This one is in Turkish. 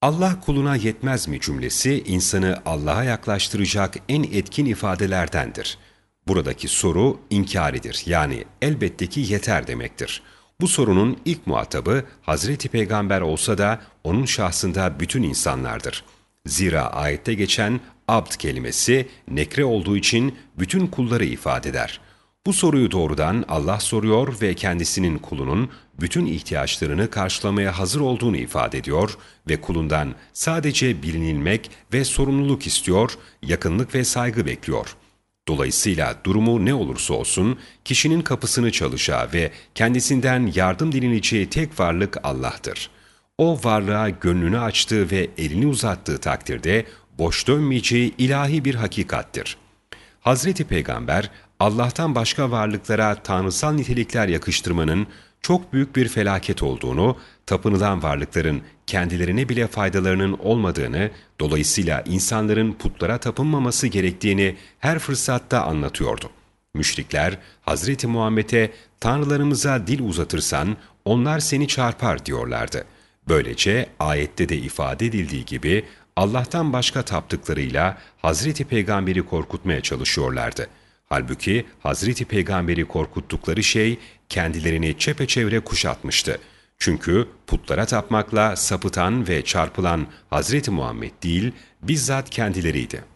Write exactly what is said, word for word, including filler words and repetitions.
Allah kuluna yetmez mi cümlesi insanı Allah'a yaklaştıracak en etkin ifadelerdendir. Buradaki soru inkaridir, yani elbette ki yeter demektir. Bu sorunun ilk muhatabı Hazreti Peygamber olsa da onun şahsında bütün insanlardır. Zira ayette geçen abd kelimesi nekre olduğu için bütün kulları ifade eder. Bu soruyu doğrudan Allah soruyor ve kendisinin kulunun bütün ihtiyaçlarını karşılamaya hazır olduğunu ifade ediyor ve kulundan sadece bilinilmek ve sorumluluk istiyor, yakınlık ve saygı bekliyor. Dolayısıyla durumu ne olursa olsun kişinin kapısını çalacağı ve kendisinden yardım dileneceği tek varlık Allah'tır. O varlığa gönlünü açtığı ve elini uzattığı takdirde boş dönmeyeceği ilahi bir hakikattir. Hazreti Peygamber, Allah'tan başka varlıklara tanrısal nitelikler yakıştırmanın çok büyük bir felaket olduğunu, tapınılan varlıkların kendilerine bile faydalarının olmadığını, dolayısıyla insanların putlara tapınmaması gerektiğini her fırsatta anlatıyordu. Müşrikler, Hazreti Muhammed'e tanrılarımıza dil uzatırsan onlar seni çarpar diyorlardı. Böylece ayette de ifade edildiği gibi Allah'tan başka taptıklarıyla Hazreti Peygamber'i korkutmaya çalışıyorlardı. Halbuki Hazreti Peygamber'i korkuttukları şey kendilerini çepeçevre kuşatmıştı. Çünkü putlara tapmakla sapıtan ve çarpılan Hazreti Muhammed değil, bizzat kendileriydi.